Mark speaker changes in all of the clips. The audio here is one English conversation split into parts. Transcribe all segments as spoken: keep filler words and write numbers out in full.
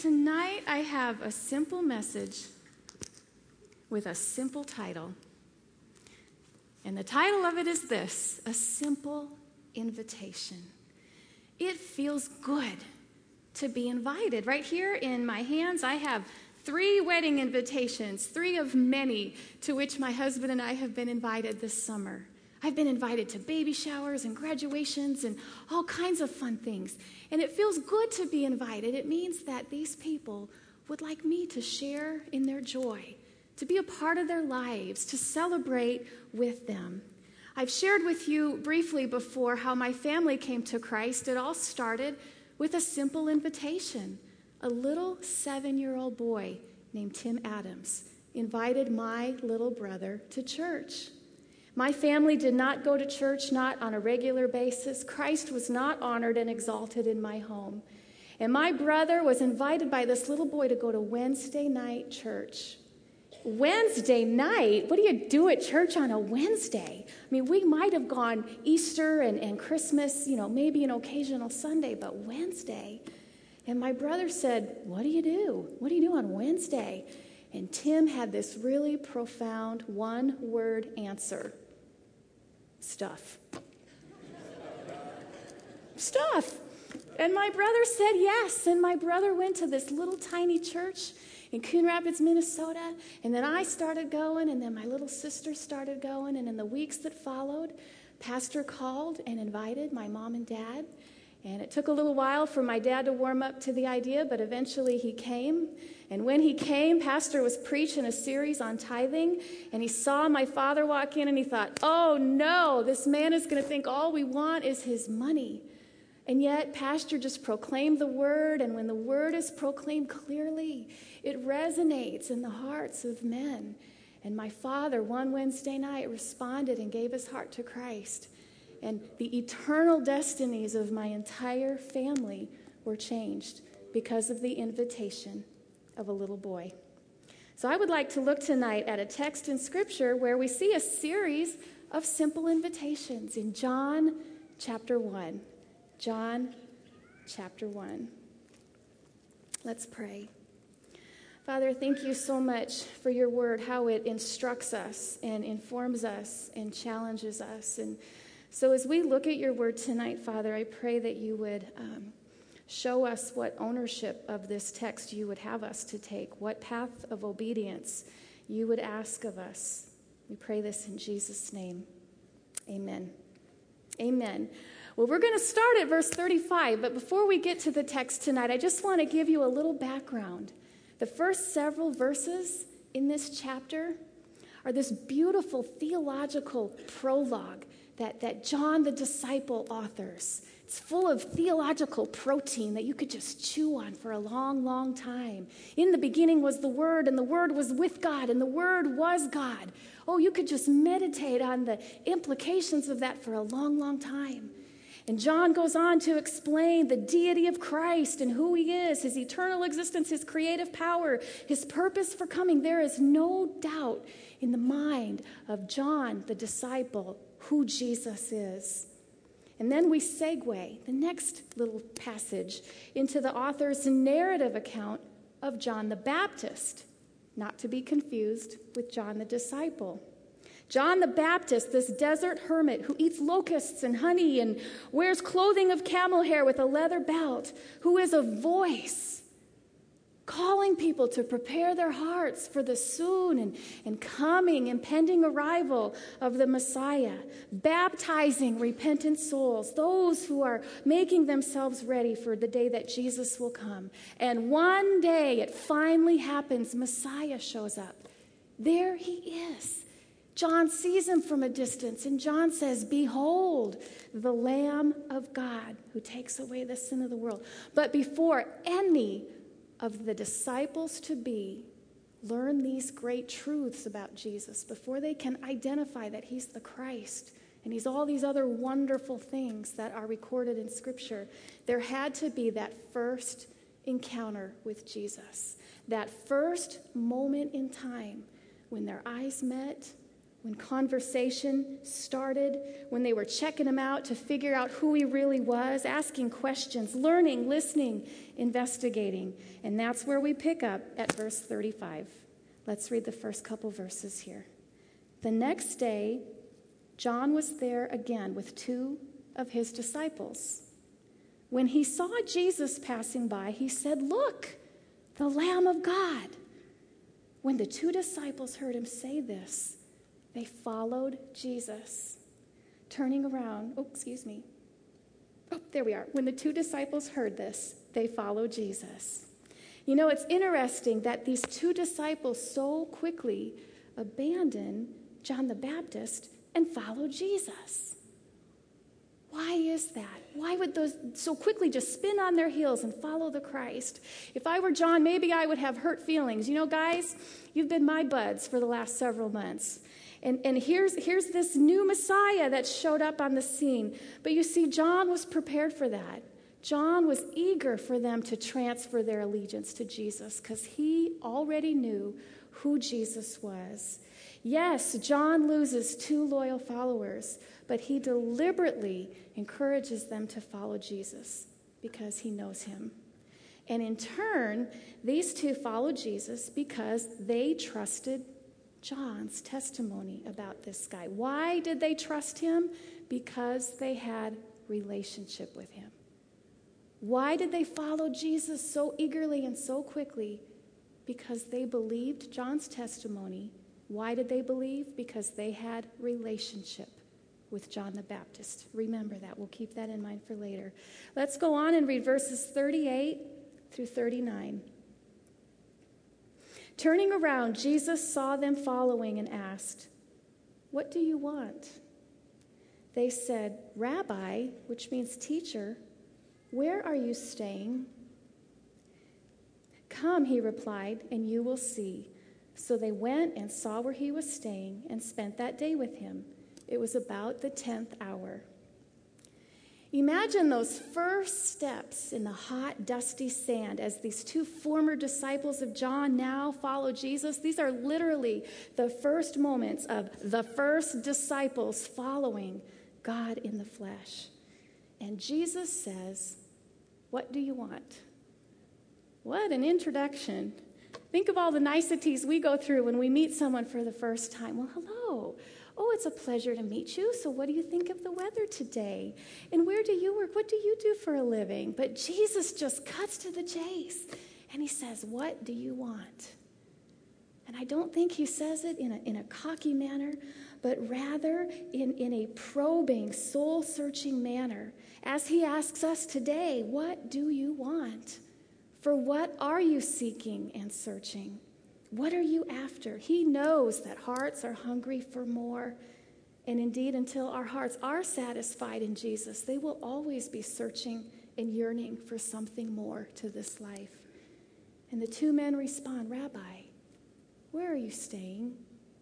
Speaker 1: tonight I have a simple message with a simple title. And the title of it is this: A Simple Invitation. It feels good to be invited. Right here in my hands, I have three wedding invitations, three of many to which my husband and I have been invited this summer. I've been invited to baby showers and graduations and all kinds of fun things. And it feels good to be invited. It means that these people would like me to share in their joy, to be a part of their lives, to celebrate with them. I've shared with you briefly before how my family came to Christ. It all started with a simple invitation. A little seven-year-old boy named Tim Adams invited my little brother to church. My family did not go to church, not on a regular basis. Christ was not honored and exalted in my home. And my brother was invited by this little boy to go to Wednesday night church. Wednesday night? What do you do at church on a Wednesday? I mean, we might have gone Easter and, and Christmas, you know, maybe an occasional Sunday, but Wednesday. And my brother said, "What do you do? What do you do on Wednesday?" And Tim had this really profound one-word answer. Stuff. Stuff. And my brother said yes. And my brother went to this little tiny church in Coon Rapids, Minnesota. And then I started going, and then my little sister started going. And in the weeks that followed, Pastor called and invited my mom and dad. And it took a little while for my dad to warm up to the idea, but eventually he came. And when he came, Pastor was preaching a series on tithing, and he saw my father walk in, and he thought, "Oh no, this man is going to think all we want is his money." And yet, Pastor just proclaimed the word, and when the word is proclaimed clearly, it resonates in the hearts of men. And my father, one Wednesday night, responded and gave his heart to Christ. And the eternal destinies of my entire family were changed because of the invitation of a little boy. So I would like to look tonight at a text in Scripture where we see a series of simple invitations in John chapter one. John chapter one. Let's pray. Father, thank you so much for your word, how it instructs us and informs us and challenges us. And so as we look at your word tonight, Father, I pray that you would um, show us what ownership of this text you would have us to take, what path of obedience you would ask of us. We pray this in Jesus' name. Amen. Amen. Well, we're going to start at verse thirty-five, but before we get to the text tonight, I just want to give you a little background. The first several verses in this chapter are this beautiful theological prologue that, that John the disciple authors. It's full of theological protein that you could just chew on for a long, long time. In the beginning was the Word, and the Word was with God, and the Word was God. Oh, you could just meditate on the implications of that for a long, long time. And John goes on to explain the deity of Christ and who he is, his eternal existence, his creative power, his purpose for coming. There is no doubt in the mind of John the disciple who Jesus is. And then we segue the next little passage into the author's narrative account of John the Baptist, not to be confused with John the disciple. John the Baptist, this desert hermit who eats locusts and honey and wears clothing of camel hair with a leather belt, who is a voice calling people to prepare their hearts for the soon and, and coming, impending arrival of the Messiah, baptizing repentant souls, those who are making themselves ready for the day that Jesus will come. And one day it finally happens, Messiah shows up. There he is. John sees him from a distance, and John says, "Behold, the Lamb of God who takes away the sin of the world." But before any of the disciples to be learn these great truths about Jesus, before they can identify that he's the Christ and he's all these other wonderful things that are recorded in Scripture, there had to be that first encounter with Jesus, that first moment in time when their eyes met, when conversation started, when they were checking him out to figure out who he really was, asking questions, learning, listening, investigating. And that's where we pick up at verse thirty-five. Let's read the first couple verses here. The next day, John was there again with two of his disciples. When he saw Jesus passing by, he said, "Look, the Lamb of God." When the two disciples heard him say this, they followed Jesus. Turning around, oh, excuse me. Oh, there we are. When the two disciples heard this, they followed Jesus. You know, it's interesting that these two disciples so quickly abandoned John the Baptist and followed Jesus. Why is that? Why would those so quickly just spin on their heels and follow the Christ? If I were John, maybe I would have hurt feelings. You know, guys, you've been my buds for the last several months. And, and here's, here's this new Messiah that showed up on the scene. But you see, John was prepared for that. John was eager for them to transfer their allegiance to Jesus because he already knew who Jesus was. Yes, John loses two loyal followers, but he deliberately encourages them to follow Jesus because he knows him. And in turn, these two followed Jesus because they trusted John's testimony about this guy. Why did they trust him? Because they had relationship with him. Why did they follow Jesus so eagerly and so quickly? Because they believed John's testimony. Why did they believe? Because they had relationship with John the Baptist. Remember that. We'll keep that in mind for later. Let's go on and read verses thirty-eight through thirty-nine. Turning around, Jesus saw them following and asked, "What do you want?" They said, "Rabbi," which means teacher, "where are you staying?" "Come," he replied, "and you will see." So they went and saw where he was staying and spent that day with him. It was about the tenth hour. Imagine those first steps in the hot, dusty sand as these two former disciples of John now follow Jesus. These are literally the first moments of the first disciples following God in the flesh. And Jesus says, "What do you want?" What an introduction. Think of all the niceties we go through when we meet someone for the first time. Well, hello. Oh, it's a pleasure to meet you. So what do you think of the weather today? And where do you work? What do you do for a living? But Jesus just cuts to the chase. And he says, "What do you want?" And I don't think he says it in a, in a cocky manner, but rather in, in a probing, soul-searching manner. As he asks us today, what do you want? For what are you seeking and searching? What are you after? He knows that hearts are hungry for more. And indeed, until our hearts are satisfied in Jesus, they will always be searching and yearning for something more to this life. And the two men respond, "Rabbi, where are you staying?"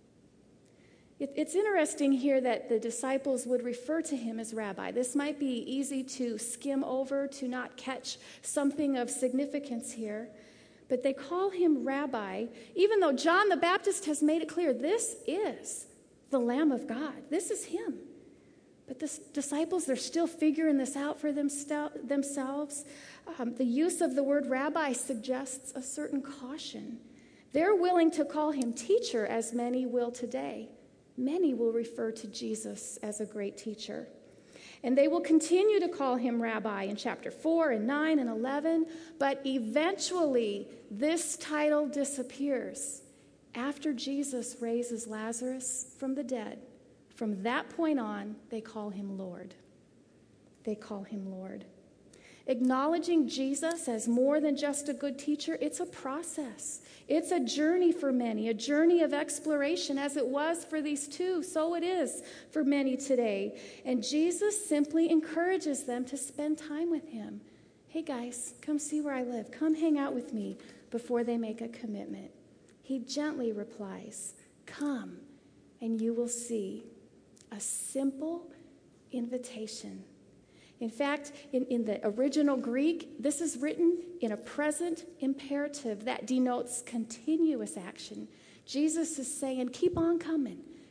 Speaker 1: It, it's interesting here that the disciples would refer to him as Rabbi. This might be easy to skim over, to not catch something of significance here. But they call him Rabbi, even though John the Baptist has made it clear, this is the Lamb of God. This is him. But the disciples, they're still figuring this out for themselves. Um, the use of the word rabbi suggests a certain caution. They're willing to call him teacher, as many will today. Many will refer to Jesus as a great teacher. And they will continue to call him rabbi in chapter four and nine and eleven, but eventually this title disappears after Jesus raises Lazarus from the dead. From that point on, they call him Lord. They call him Lord. Acknowledging Jesus as more than just a good teacher, it's a process. It's a journey for many, a journey of exploration, as it was for these two. So it is for many today. And Jesus simply encourages them to spend time with him. Hey guys, come see where I live. Come hang out with me before they make a commitment. He gently replies, "Come and you will see." A simple invitation. In fact, in, in the original Greek, this is written in a present imperative that denotes continuous action. Jesus is saying, keep on coming.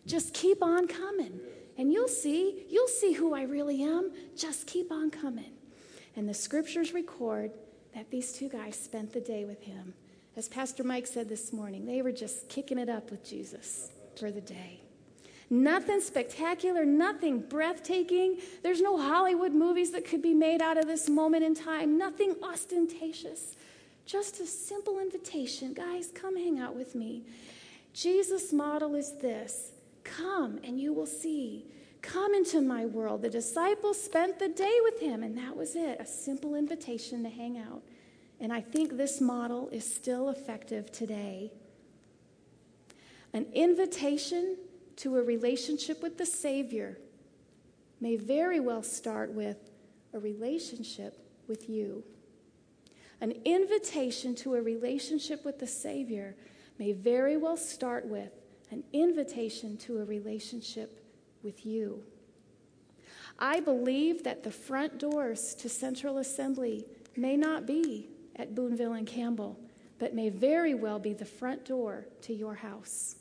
Speaker 1: Just keep on coming. And you'll see, you'll see who I really am. Just keep on coming. And the scriptures record that these two guys spent the day with him. As Pastor Mike said this morning, they were just kicking it up with Jesus for the day. Nothing spectacular, nothing breathtaking. There's no Hollywood movies that could be made out of this moment in time. Nothing ostentatious. Just a simple invitation. Guys, come hang out with me. Jesus' model is this. Come and you will see. Come into my world. The disciples spent the day with him, and that was it. A simple invitation to hang out. And I think this model is still effective today. An invitation to a relationship with the Savior may very well start with a relationship with you. An invitation to a relationship with the Savior may very well start with an invitation to a relationship with you. I believe that the front doors to Central Assembly may not be at Boonville and Campbell, but may very well be the front door to your house.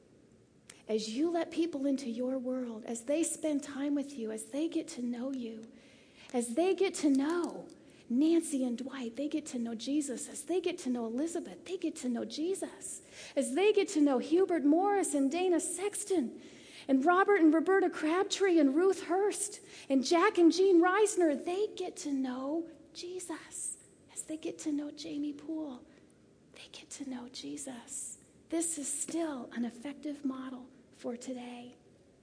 Speaker 1: As you let people into your world, as they spend time with you, as they get to know you, as they get to know Nancy and Dwight, they get to know Jesus. As they get to know Elizabeth, they get to know Jesus. As they get to know Hubert Morris and Dana Sexton, and Robert and Roberta Crabtree and Ruth Hurst, and Jack and Jean Reisner, they get to know Jesus. As they get to know Jamie Poole, they get to know Jesus. This is still an effective model for today.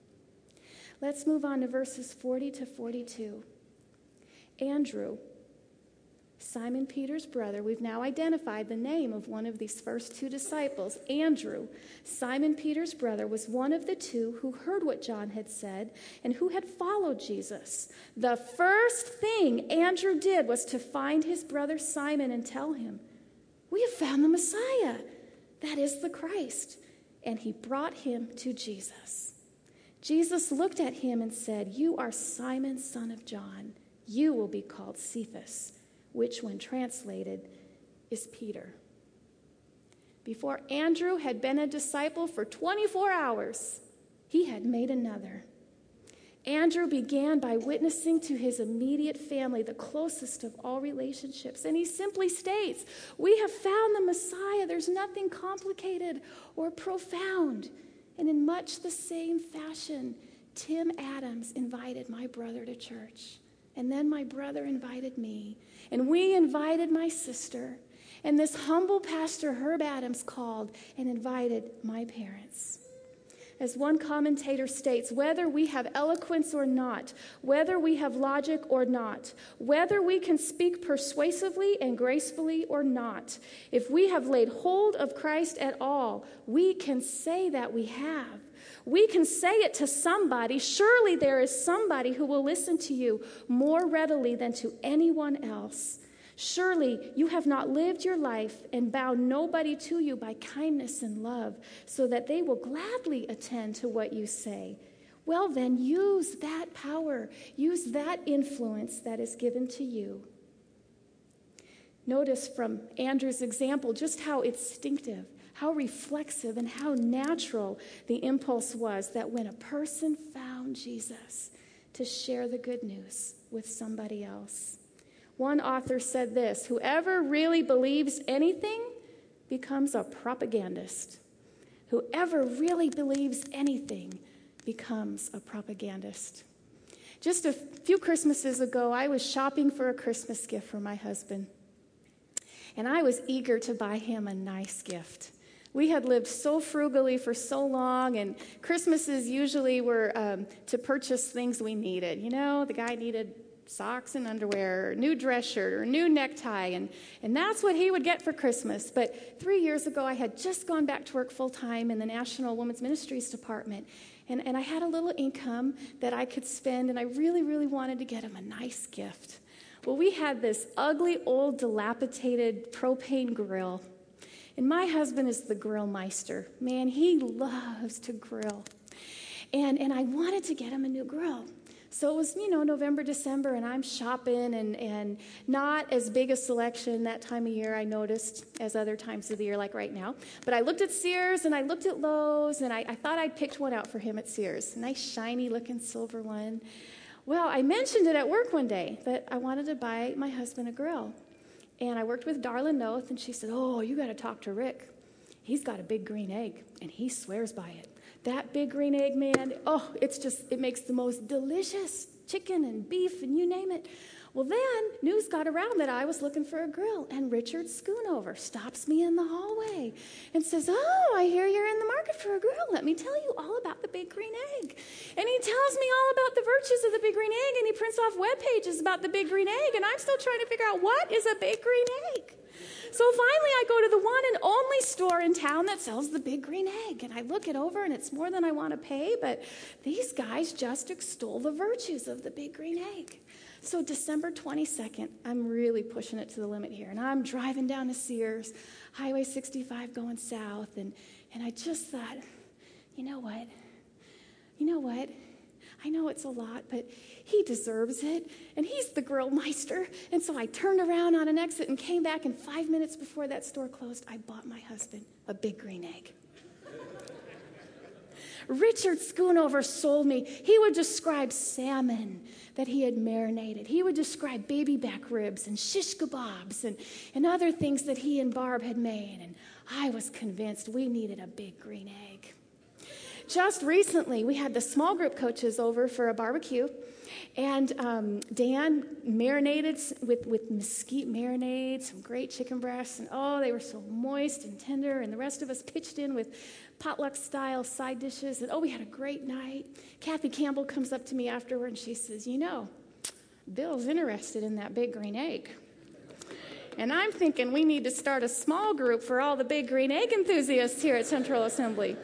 Speaker 1: Let's move on to verses forty to forty-two. Andrew, Simon Peter's brother, we've now identified the name of one of these first two disciples. Andrew, Simon Peter's brother, was one of the two who heard what John had said and who had followed Jesus. The first thing Andrew did was to find his brother Simon and tell him, "We have found the Messiah, that is the Christ." And he brought him to Jesus. Jesus looked at him and said, "You are Simon, son of John. You will be called Cephas," which when translated is Peter. Before Andrew had been a disciple for twenty-four hours, he had made another. Andrew began by witnessing to his immediate family, the closest of all relationships. And he simply states, "We have found the Messiah." There's nothing complicated or profound. And in much the same fashion, Tim Adams invited my brother to church. And then my brother invited me. And we invited my sister. And this humble pastor, Herb Adams, called and invited my parents. As one commentator states, whether we have eloquence or not, whether we have logic or not, whether we can speak persuasively and gracefully or not, if we have laid hold of Christ at all, we can say that we have. We can say it to somebody. Surely there is somebody who will listen to you more readily than to anyone else. Surely you have not lived your life and bound nobody to you by kindness and love, so that they will gladly attend to what you say. Well, then use that power. Use that influence that is given to you. Notice from Andrew's example just how instinctive, how reflexive, and how natural the impulse was that when a person found Jesus, to share the good news with somebody else. One author said this, "Whoever really believes anything becomes a propagandist. Whoever really believes anything becomes a propagandist." Just a few Christmases ago, I was shopping for a Christmas gift for my husband. And I was eager to buy him a nice gift. We had lived so frugally for so long, and Christmases usually were um, to purchase things we needed. You know, the guy needed socks and underwear, or a new dress shirt, or a new necktie, and, and that's what he would get for Christmas. But three years ago, I had just gone back to work full-time in the National Women's Ministries Department, and, and I had a little income that I could spend, and I really, really wanted to get him a nice gift. Well, we had this ugly, old, dilapidated propane grill, and my husband is the grill meister. Man, he loves to grill, and, and I wanted to get him a new grill. So it was, you know, November, December, and I'm shopping, and, and not as big a selection that time of year, I noticed, as other times of the year, like right now. But I looked at Sears, and I looked at Lowe's, and I, I thought I'd picked one out for him at Sears. A nice, shiny-looking silver one. Well, I mentioned it at work one day that I wanted to buy my husband a grill. And I worked with Darla Noth, and she said, oh, you got to talk to Rick. He's got a big green egg, and he swears by it. That big green egg, man, oh, it's just, it makes the most delicious chicken and beef and you name it. Well, then news got around that I was looking for a grill, and Richard Schoonover stops me in the hallway and says, oh, I hear you're in the market for a grill. Let me tell you all about the big green egg. And he tells me all about the virtues of the big green egg, and he prints off web pages about the big green egg, and I'm still trying to figure out what is a big green egg. So finally, I go to the one and only store in town that sells the big green egg, and I look it over, and it's more than I want to pay, but these guys just extol the virtues of the big green egg. So December twenty-second, I'm really pushing it to the limit here, and I'm driving down to Sears, Highway sixty-five going south, and, and I just thought, you know what? You know what? I know it's a lot, but he deserves it, and he's the grill meister. And so I turned around on an exit and came back, and five minutes before that store closed, I bought my husband a big green egg. Richard Schoonover sold me. He would describe salmon that he had marinated. He would describe baby back ribs and shish kebabs and, and other things that he and Barb had made, and I was convinced we needed a big green egg. Just recently, we had the small group coaches over for a barbecue, and um, Dan marinated with, with mesquite marinade, some great chicken breasts, and oh, they were so moist and tender, and the rest of us pitched in with potluck-style side dishes, and oh, we had a great night. Kathy Campbell comes up to me afterward, and she says, you know, Bill's interested in that big green egg. And I'm thinking we need to start a small group for all the big green egg enthusiasts here at Central Assembly.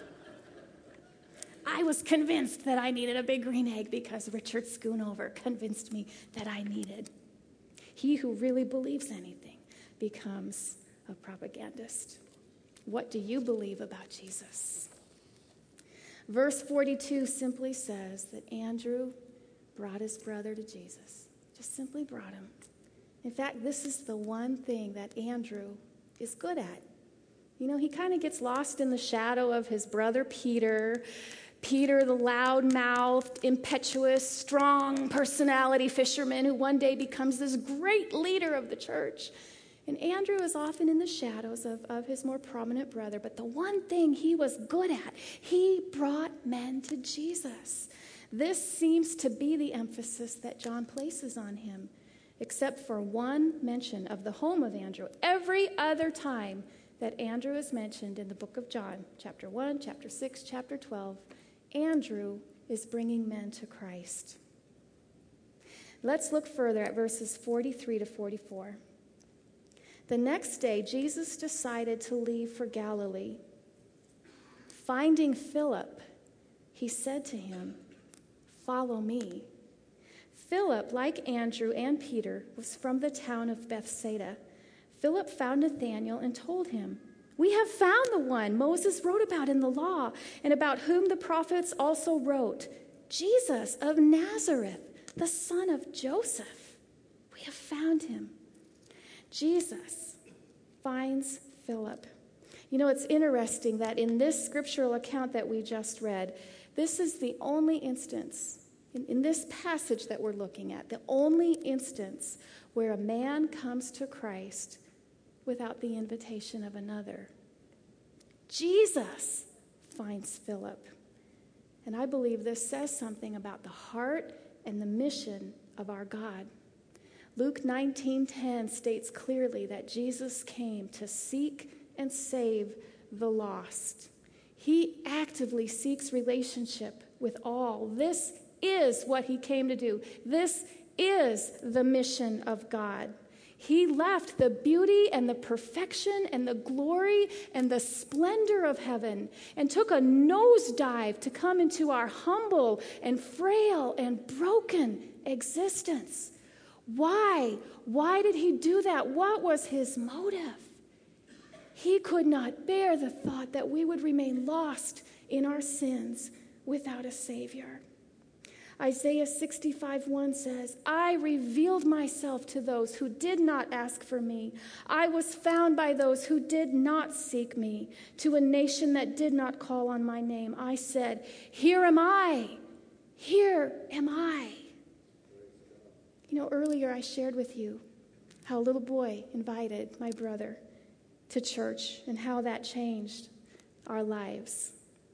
Speaker 1: I was convinced that I needed a big green egg because Richard Schoonover convinced me that I needed. He who really believes anything becomes a propagandist. What do you believe about Jesus? Verse forty-two simply says that Andrew brought his brother to Jesus. Just simply brought him. In fact, this is the one thing that Andrew is good at. You know, he kind of gets lost in the shadow of his brother Peter. Peter, the loud-mouthed, impetuous, strong personality fisherman who one day becomes this great leader of the church. And Andrew is often in the shadows of, of his more prominent brother. But the one thing he was good at, he brought men to Jesus. This seems to be the emphasis that John places on him, except for one mention of the home of Andrew. Every other time that Andrew is mentioned in the book of John, chapter one, chapter six, chapter twelve, Andrew is bringing men to Christ. Let's look further at verses forty-three to forty-four. The next day, Jesus decided to leave for Galilee. Finding Philip, he said to him, "Follow me." Philip, like Andrew and Peter, was from the town of Bethsaida. Philip found Nathanael and told him, "We have found the one Moses wrote about in the law, and about whom the prophets also wrote, Jesus of Nazareth, the son of Joseph. We have found him." Jesus finds Philip. You know, it's interesting that in this scriptural account that we just read, this is the only instance, in, in this passage that we're looking at, the only instance where a man comes to Christ without the invitation of another. Jesus finds Philip. And I believe this says something about the heart and the mission of our God. Luke nineteen ten states clearly that Jesus came to seek and save the lost. He actively seeks relationship with all. This is what he came to do. This is the mission of God. He left the beauty and the perfection and the glory and the splendor of heaven and took a nosedive to come into our humble and frail and broken existence. Why? Why did he do that? What was his motive? He could not bear the thought that we would remain lost in our sins without a Savior. Isaiah sixty-five one says, I revealed myself to those who did not ask for me. I was found by those who did not seek me. To a nation that did not call on my name, I said, here am I. Here am I. You know, earlier I shared with you how a little boy invited my brother to church and how that changed our lives.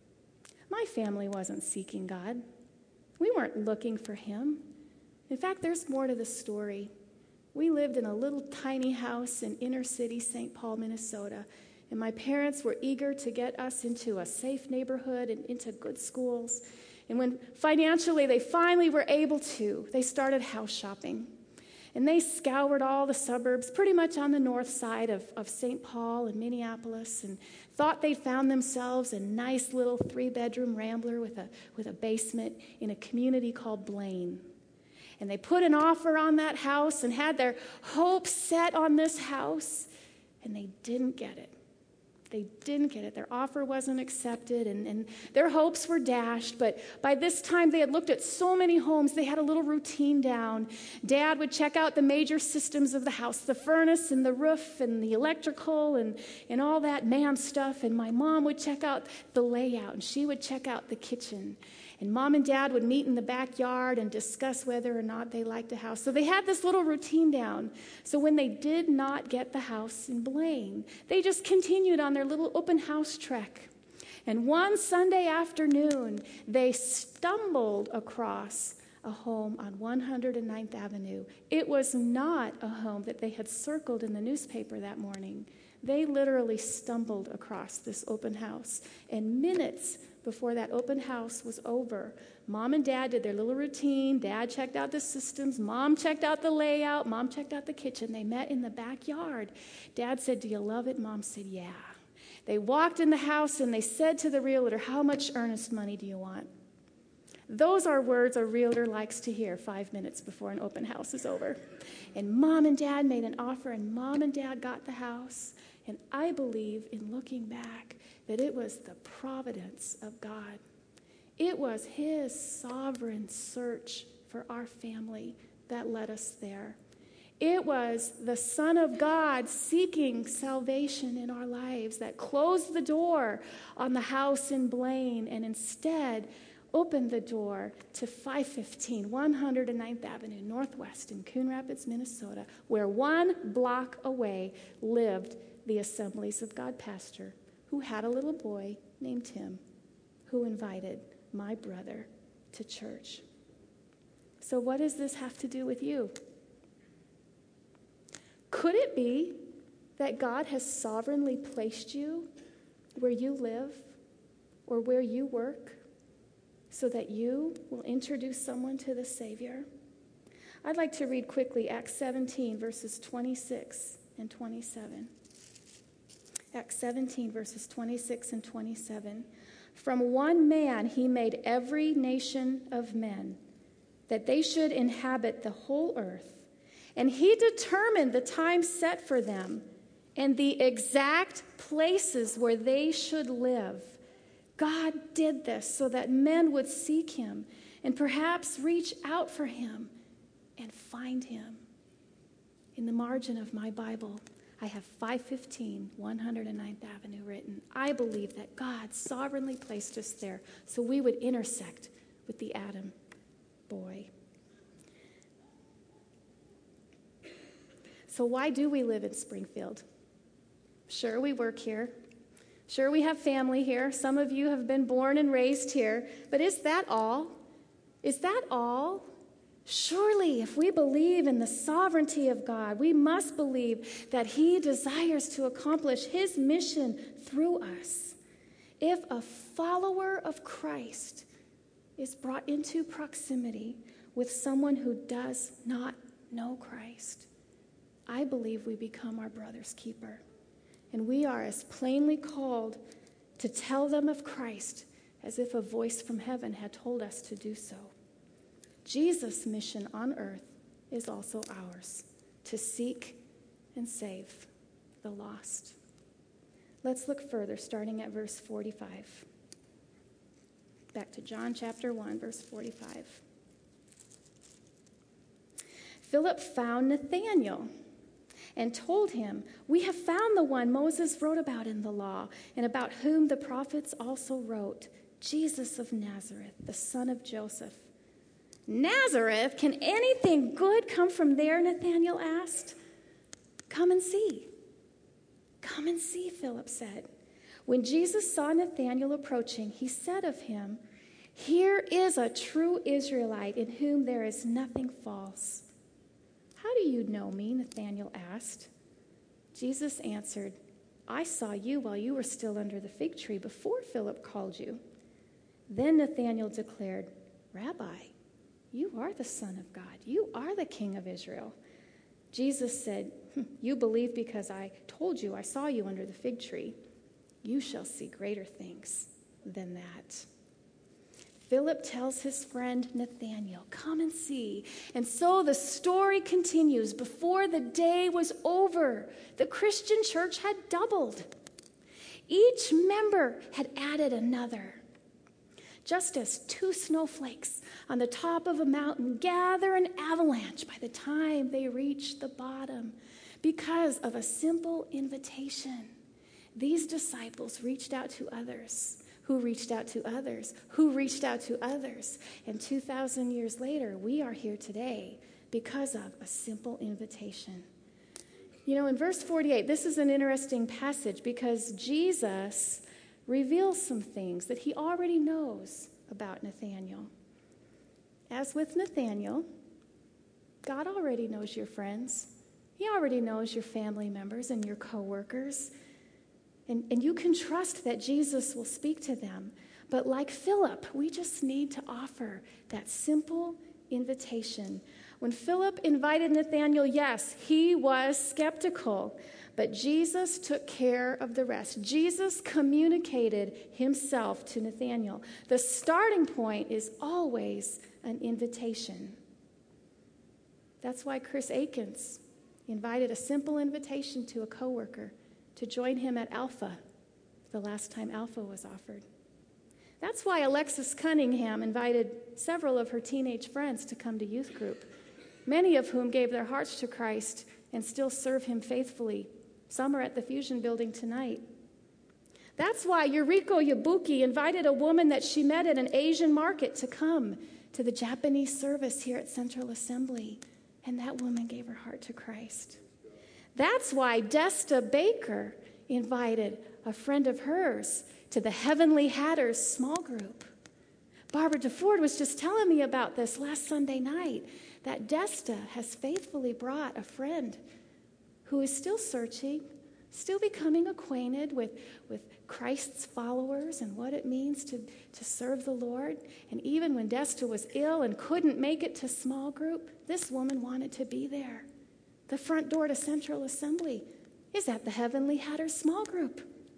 Speaker 1: My family wasn't seeking God. We weren't looking for him. In fact, there's more to the story. We lived in a little tiny house in inner city Saint Paul, Minnesota, and my parents were eager to get us into a safe neighborhood and into good schools. And when financially they finally were able to, they started house shopping. And they scoured all the suburbs, pretty much on the north side of, of Saint Paul and Minneapolis, and thought they'd found themselves a nice little three-bedroom rambler with a, with a basement in a community called Blaine. And they put an offer on that house and had their hopes set on this house, and they didn't get it. They didn't get it. Their offer wasn't accepted, and, and their hopes were dashed. But by this time, they had looked at so many homes, they had a little routine down. Dad would check out the major systems of the house, the furnace and the roof and the electrical and, and all that man stuff. And my mom would check out the layout, and she would check out the kitchen. And Mom and Dad would meet in the backyard and discuss whether or not they liked the house. So they had this little routine down. So when they did not get the house in Blaine, they just continued on their little open house trek. And one Sunday afternoon, they stumbled across a home on one hundred ninth Avenue. It was not a home that they had circled in the newspaper that morning. They literally stumbled across this open house. And minutes before that open house was over, Mom and Dad did their little routine. Dad checked out the systems. Mom checked out the layout. Mom checked out the kitchen. They met in the backyard. Dad said, do you love it? Mom said, yeah. They walked in the house and they said to the realtor, how much earnest money do you want? Those are words a realtor likes to hear five minutes before an open house is over. And Mom and Dad made an offer, and Mom and Dad got the house. And I believe, in looking back, that it was the providence of God. It was his sovereign search for our family that led us there. It was the Son of God seeking salvation in our lives that closed the door on the house in Blaine and instead opened the door to five fifteen one hundred ninth Avenue Northwest in Coon Rapids, Minnesota, where one block away lived the Assemblies of God pastor, who had a little boy named Tim, who invited my brother to church. So what does this have to do with you? Could it be that God has sovereignly placed you where you live or where you work so that you will introduce someone to the Savior? I'd like to read quickly Acts seventeen, verses twenty-six and twenty-seven. Acts seventeen, verses twenty-six and twenty-seven. From one man he made every nation of men, that they should inhabit the whole earth. And he determined the time set for them and the exact places where they should live. God did this so that men would seek him and perhaps reach out for him and find him. In the margin of my Bible, I have five fifteen one hundred ninth Avenue written. I believe that God sovereignly placed us there so we would intersect with the Adam boy. So why do we live in Springfield? Sure, we work here. Sure, we have family here. Some of you have been born and raised here. But is that all? Is that all? Surely, if we believe in the sovereignty of God, we must believe that he desires to accomplish his mission through us. If a follower of Christ is brought into proximity with someone who does not know Christ, I believe we become our brother's keeper. And we are as plainly called to tell them of Christ as if a voice from heaven had told us to do so. Jesus' mission on earth is also ours, to seek and save the lost. Let's look further, starting at verse forty-five. Back to John chapter one, verse forty-five. Philip found Nathanael and told him, "We have found the one Moses wrote about in the law, and about whom the prophets also wrote, Jesus of Nazareth, the son of Joseph." "Nazareth? Can anything good come from there?" Nathanael asked. "Come and see." "Come and see," Philip said. When Jesus saw Nathanael approaching, he said of him, "Here is a true Israelite in whom there is nothing false." "How do you know me?" Nathanael asked. Jesus answered, "I saw you while you were still under the fig tree before Philip called you." Then Nathanael declared, "Rabbi, you are the Son of God. You are the King of Israel." Jesus said, "You believe because I told you I saw you under the fig tree. You shall see greater things than that." Philip tells his friend Nathanael, "Come and see." And so the story continues. Before the day was over, the Christian church had doubled. Each member had added another. Just as two snowflakes on the top of a mountain gather an avalanche by the time they reach the bottom, because of a simple invitation, these disciples reached out to others, who reached out to others, who reached out to others. And two thousand years later, we are here today because of a simple invitation. You know, in verse forty-eight, this is an interesting passage because Jesus reveals some things that he already knows about Nathanael. As with Nathanael, God already knows your friends. He already knows your family members and your coworkers. And, and you can trust that Jesus will speak to them. But like Philip, we just need to offer that simple invitation. When Philip invited Nathanael, yes, he was skeptical, but Jesus took care of the rest. Jesus communicated himself to Nathanael. The starting point is always an invitation. That's why Chris Akins invited a simple invitation to a coworker to join him at Alpha the last time Alpha was offered. That's why Alexis Cunningham invited several of her teenage friends to come to youth group, many of whom gave their hearts to Christ and still serve him faithfully. Some are at the Fusion Building tonight. That's why Yuriko Yabuki invited a woman that she met at an Asian market to come to the Japanese service here at Central Assembly, and that woman gave her heart to Christ. That's why Desta Baker invited a friend of hers to the Heavenly Hatters small group. Barbara DeFord was just telling me about this last Sunday night, that Desta has faithfully brought a friend who is still searching, still becoming acquainted with, with Christ's followers and what it means to, to serve the Lord. And even when Desta was ill and couldn't make it to small group, this woman wanted to be there. The front door to Central Assembly is at the Heavenly Hatters small group.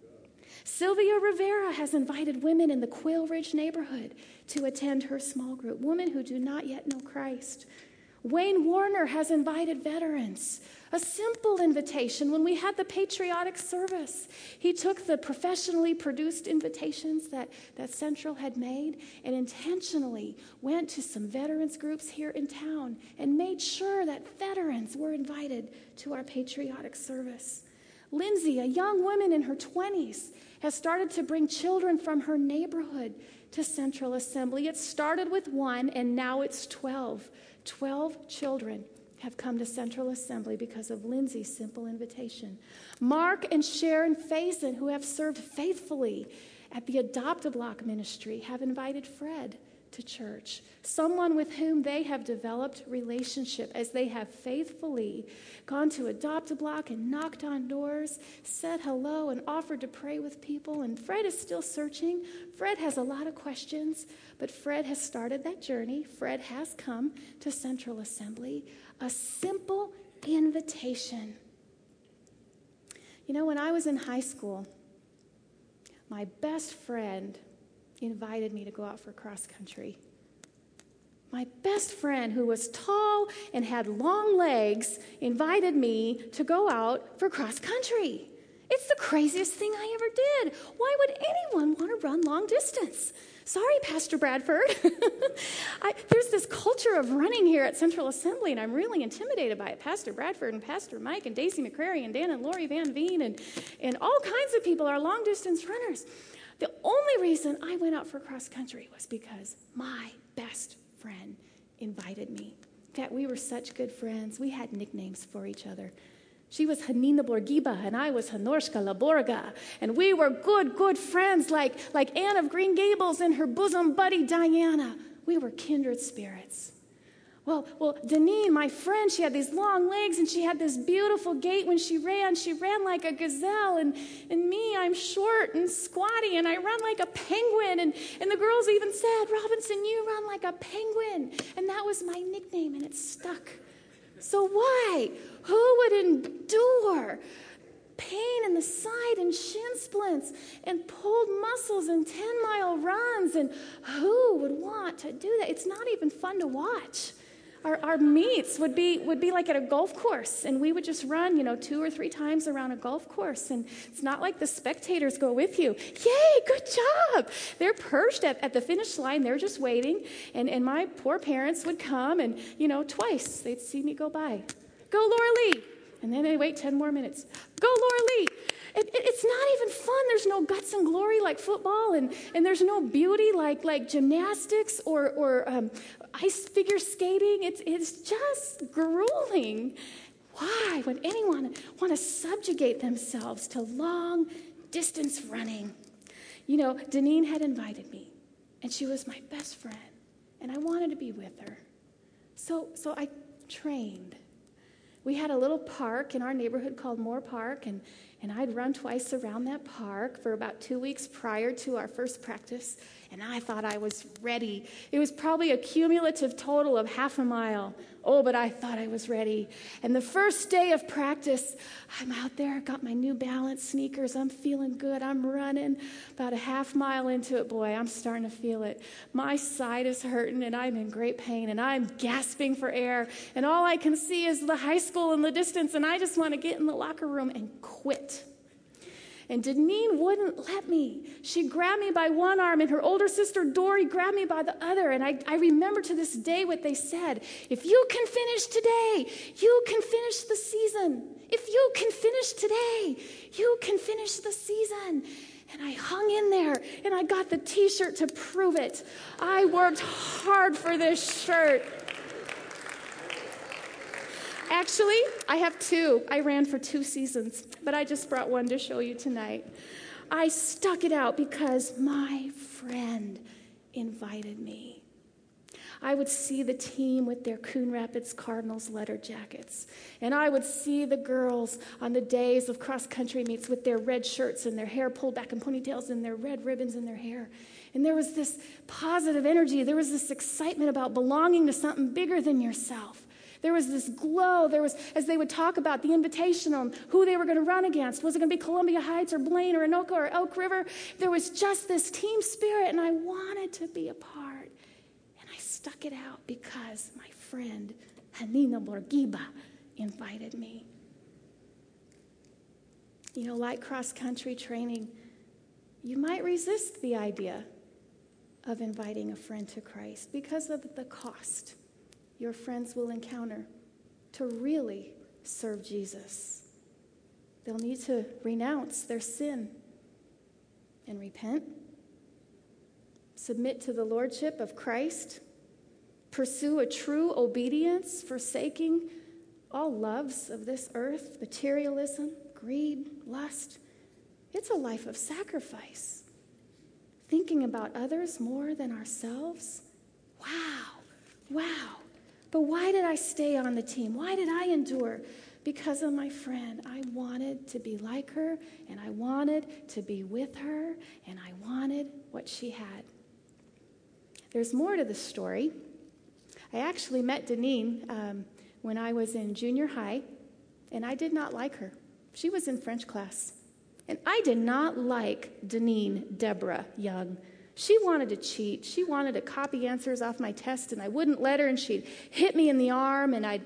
Speaker 1: Sylvia Rivera has invited women in the Quail Ridge neighborhood to attend her small group, women who do not yet know Christ. Wayne Warner has invited veterans. A simple invitation. When we had the patriotic service, he took the professionally produced invitations that, that Central had made and intentionally went to some veterans groups here in town and made sure that veterans were invited to our patriotic service. Lindsay, a young woman in her twenties, has started to bring children from her neighborhood to Central Assembly. It started with one, and now it's twelve. Twelve children have come to Central Assembly because of Lindsay's simple invitation. Mark and Sharon Faison, who have served faithfully at the Adopt-A-Block ministry, have invited Fred to church, someone with whom they have developed relationship as they have faithfully gone to Adopt-A-Block and knocked on doors, said hello, and offered to pray with people. And Fred is still searching. Fred has a lot of questions, but Fred has started that journey. Fred has come to Central Assembly. A simple invitation. You know, when I was in high school, my best friend invited me to go out for cross country. My best friend, who was tall and had long legs, invited me to go out for cross country. It's the craziest thing I ever did. Why would anyone want to run long distance? Sorry, Pastor Bradford. I, there's this culture of running here at Central Assembly, and I'm really intimidated by it. Pastor Bradford and Pastor Mike and Daisy McCrary and Dan and Lori Van Veen and, and all kinds of people are long-distance runners. The only reason I went out for cross country was because my best friend invited me. In fact, we were such good friends. We had nicknames for each other. She was Hanina Borgiba, and I was Hanorshka Laborga. And we were good, good friends like, like Anne of Green Gables and her bosom buddy Diana. We were kindred spirits. Well, well, Deneen, my friend, she had these long legs, and she had this beautiful gait when she ran. She ran like a gazelle, and, and me, I'm short and squatty, and I run like a penguin. And, and the girls even said, Robinson, you run like a penguin. And that was my nickname, and it stuck. So why? Who would endure pain in the side and shin splints and pulled muscles and ten-mile runs? And who would want to do that? It's not even fun to watch. Our, our meets would be would be like at a golf course, and we would just run, you know, two or three times around a golf course. And it's not like the spectators go with you. Yay, good job. They're perched at, at the finish line. They're just waiting. And, and my poor parents would come, and, you know, twice they'd see me go by. Go, Laura Lee. And then they'd wait ten more minutes. Go, Laura Lee. It, it, it's not even fun. There's no guts and glory like football, and, and there's no beauty like, like gymnastics or, or um, ice figure skating. It's, it's just grueling. Why would anyone want to subjugate themselves to long distance running? You know, Deneen had invited me, and she was my best friend, and I wanted to be with her. So, so I trained. We had a little park in our neighborhood called Moore Park, and, and I'd run twice around that park for about two weeks prior to our first practice, and I thought I was ready. It was probably a cumulative total of half a mile. Oh, but I thought I was ready. And the first day of practice, I'm out there, got my New Balance sneakers. I'm feeling good. I'm running. About a half mile into it, boy, I'm starting to feel it. My side is hurting, and I'm in great pain, and I'm gasping for air. And all I can see is the high school in the distance, and I just want to get in the locker room and quit. And Deneen wouldn't let me. She grabbed me by one arm, and her older sister, Dory, grabbed me by the other. And I, I remember to this day what they said. If you can finish today, you can finish the season. If you can finish today, you can finish the season. And I hung in there, and I got the T-shirt to prove it. I worked hard for this shirt. Actually, I have two. I ran for two seasons, but I just brought one to show you tonight. I stuck it out because my friend invited me. I would see the team with their Coon Rapids Cardinals letter jackets, and I would see the girls on the days of cross-country meets with their red shirts and their hair pulled back in ponytails and their red ribbons in their hair. And there was this positive energy. There was this excitement about belonging to something bigger than yourself. There was this glow. There was, as they would talk about the invitation on who they were going to run against. Was it going to be Columbia Heights or Blaine or Anoka or Elk River? There was just this team spirit, and I wanted to be a part. And I stuck it out because my friend, Hanina Borgiba, invited me. You know, like cross-country training, you might resist the idea of inviting a friend to Christ because of the cost your friends will encounter to really serve Jesus. They'll need to renounce their sin and repent, submit to the lordship of Christ, pursue a true obedience, forsaking all loves of this earth, materialism, greed, lust. It's a life of sacrifice. Thinking about others more than ourselves. Wow, wow. But why did I stay on the team? Why did I endure? Because of my friend. I wanted to be like her, and I wanted to be with her, and I wanted what she had. There's more to the story. I actually met Deneen um, when I was in junior high, and I did not like her. She was in French class. And I did not like Deneen Deborah Young. She wanted to cheat. She wanted to copy answers off my test, and I wouldn't let her, and she'd hit me in the arm, and I'd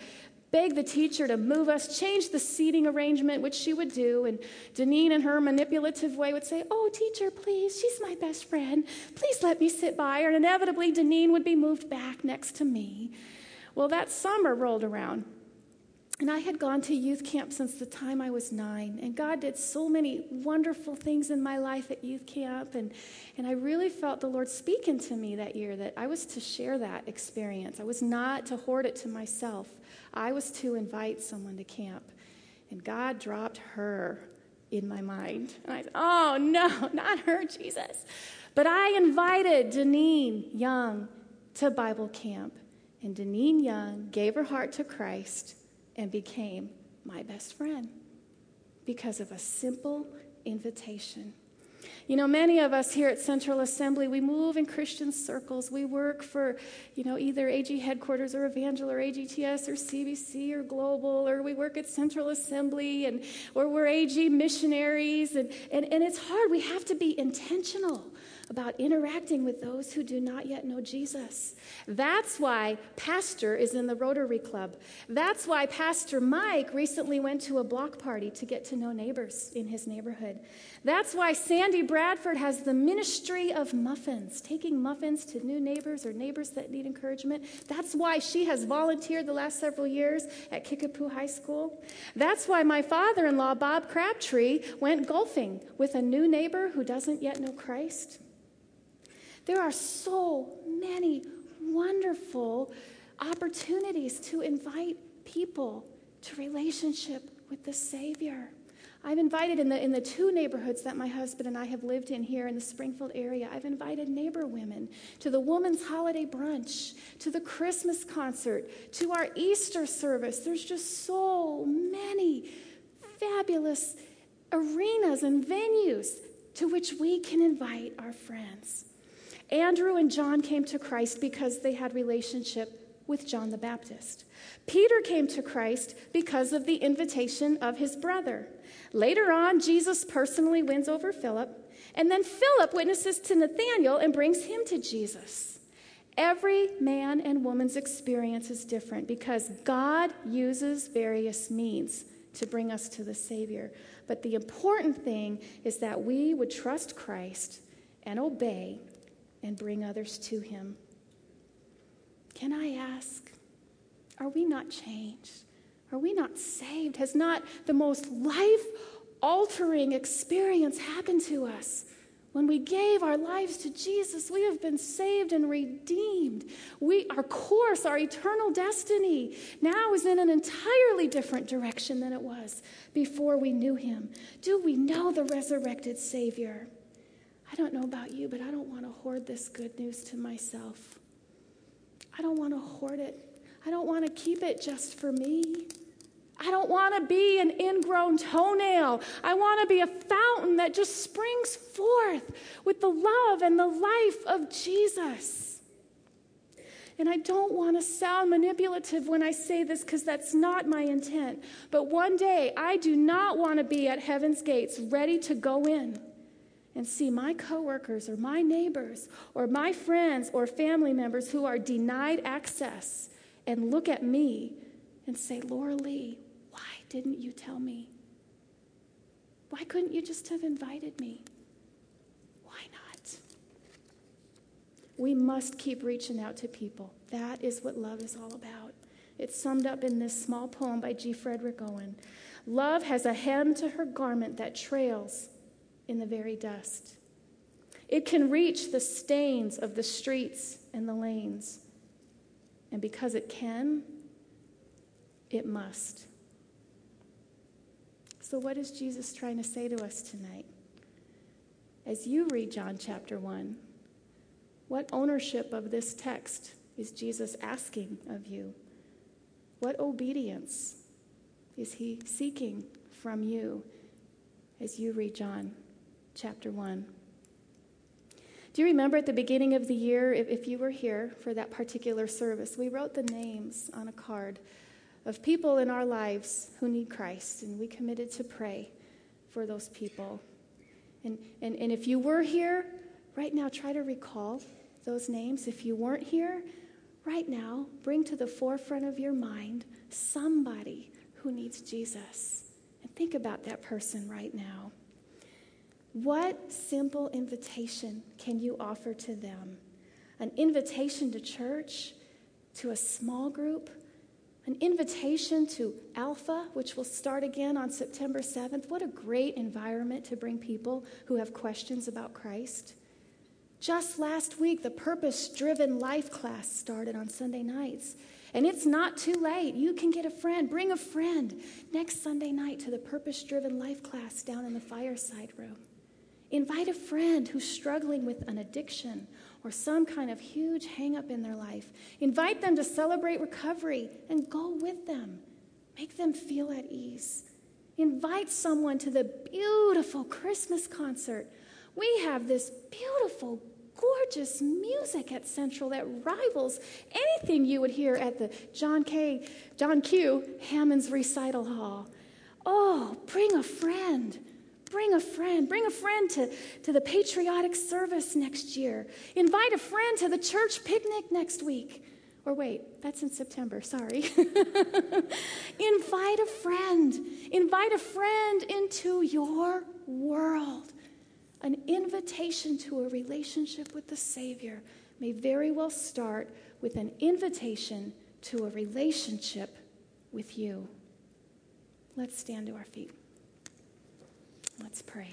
Speaker 1: beg the teacher to move us, change the seating arrangement, which she would do. And Deneen, in her manipulative way, would say, oh, teacher, please, she's my best friend. Please let me sit by her. And inevitably, Deneen would be moved back next to me. Well, that summer rolled around. And I had gone to youth camp since the time I was nine. And God did so many wonderful things in my life at youth camp. And, and I really felt the Lord speaking to me that year that I was to share that experience. I was not to hoard it to myself. I was to invite someone to camp. And God dropped her in my mind. And I said, oh, no, not her, Jesus. But I invited Deneen Young to Bible camp. And Deneen Young gave her heart to Christ and became my best friend because of a simple invitation. You know, many of us here at Central Assembly, we move in Christian circles. We work for, you know, either A G headquarters or Evangel or A G T S or C B C or Global, or we work at Central Assembly, and or we're A G missionaries, and, and, and it's hard. We have to be intentional about interacting with those who do not yet know Jesus. That's why Pastor is in the Rotary Club. That's why Pastor Mike recently went to a block party to get to know neighbors in his neighborhood. That's why Sandy Bradford has the ministry of muffins, taking muffins to new neighbors or neighbors that need encouragement. That's why she has volunteered the last several years at Kickapoo High School. That's why my father-in-law, Bob Crabtree, went golfing with a new neighbor who doesn't yet know Christ. There are so many wonderful opportunities to invite people to relationship with the Savior. I've invited in the in the two neighborhoods that my husband and I have lived in here in the Springfield area, I've invited neighbor women to the women's holiday brunch, to the Christmas concert, to our Easter service. There's just so many fabulous arenas and venues to which we can invite our friends. Andrew and John came to Christ because they had relationship with John the Baptist. Peter came to Christ because of the invitation of his brother. Later on, Jesus personally wins over Philip, and then Philip witnesses to Nathanael and brings him to Jesus. Every man and woman's experience is different because God uses various means to bring us to the Savior. But the important thing is that we would trust Christ and obey and bring others to him. Can I ask, are we not changed? Are we not saved? Has not the most life-altering experience happened to us? When we gave our lives to Jesus, we have been saved and redeemed. We, our course, our eternal destiny now is in an entirely different direction than it was before we knew him. Do we know the resurrected Savior? I don't know about you, but I don't want to hoard this good news to myself. I don't want to hoard it. I don't want to keep it just for me. I don't want to be an ingrown toenail. I want to be a fountain that just springs forth with the love and the life of Jesus. And I don't want to sound manipulative when I say this because that's not my intent. But one day, I do not want to be at heaven's gates ready to go in and see my coworkers or my neighbors or my friends or family members who are denied access and look at me and say, Laura Lee, why didn't you tell me? Why couldn't you just have invited me? Why not? We must keep reaching out to people. That is what love is all about. It's summed up in this small poem by G. Frederick Owen. Love has a hem to her garment that trails in the very dust. It can reach the stains of the streets and the lanes. And because it can, it must. So what is Jesus trying to say to us tonight? As you read John chapter one, what ownership of this text is Jesus asking of you? What obedience is he seeking from you as you read John chapter one? Do you remember at the beginning of the year, if, if you were here for that particular service, we wrote the names on a card of people in our lives who need Christ, and we committed to pray for those people. And, and, and if you were here, right now try to recall those names. If you weren't here, right now bring to the forefront of your mind somebody who needs Jesus. And think about that person right now. What simple invitation can you offer to them? An invitation to church, to a small group, an invitation to Alpha, which will start again on September seventh. What a great environment to bring people who have questions about Christ. Just last week, the Purpose-Driven Life class started on Sunday nights. And it's not too late. You can get a friend. Bring a friend next Sunday night to the Purpose-Driven Life class down in the fireside room. Invite a friend who's struggling with an addiction or some kind of huge hang-up in their life. Invite them to celebrate recovery and go with them. Make them feel at ease. Invite someone to the beautiful Christmas concert. We have this beautiful, gorgeous music at Central that rivals anything you would hear at the John K. John Q. Hammond's Recital Hall. Oh, bring a friend. Bring a friend. Bring a friend to, to the patriotic service next year. Invite a friend to the church picnic next week. Or wait, that's in September, sorry. Invite a friend. Invite a friend into your world. An invitation to a relationship with the Savior may very well start with an invitation to a relationship with you. Let's stand to our feet. Let's pray.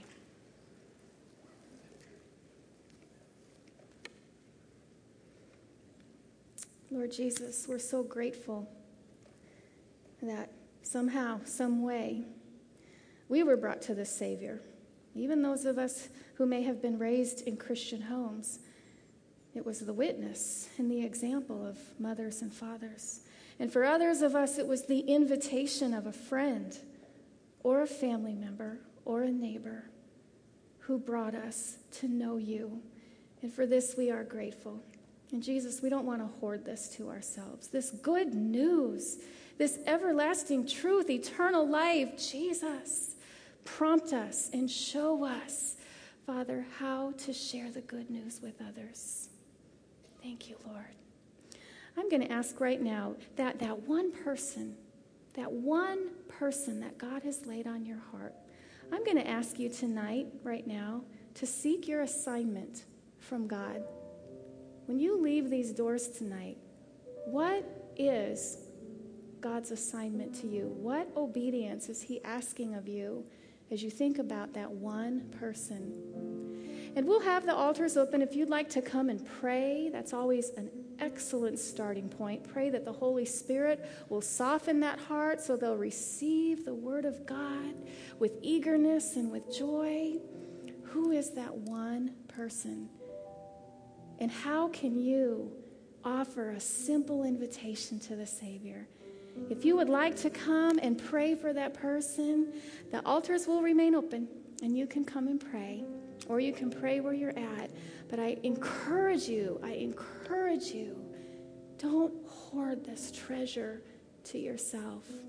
Speaker 1: Lord Jesus, we're so grateful that somehow, some way, we were brought to the Savior. Even those of us who may have been raised in Christian homes, it was the witness and the example of mothers and fathers. And for others of us, it was the invitation of a friend or a family member or a neighbor who brought us to know you. And for this, we are grateful. And Jesus, we don't want to hoard this to ourselves. This good news, this everlasting truth, eternal life, Jesus, prompt us and show us, Father, how to share the good news with others. Thank you, Lord. I'm going to ask right now that that one person, that one person that God has laid on your heart, I'm going to ask you tonight, right now, to seek your assignment from God. When you leave these doors tonight, what is God's assignment to you? What obedience is he asking of you as you think about that one person? And we'll have the altars open. If you'd like to come and pray, that's always an excellent starting point. Pray that the Holy Spirit will soften that heart so they'll receive the Word of God with eagerness and with joy. Who is that one person? And how can you offer a simple invitation to the Savior? If you would like to come and pray for that person, the altars will remain open, and you can come and pray, or you can pray where you're at. But I encourage you, I encourage you, don't hoard this treasure to yourself.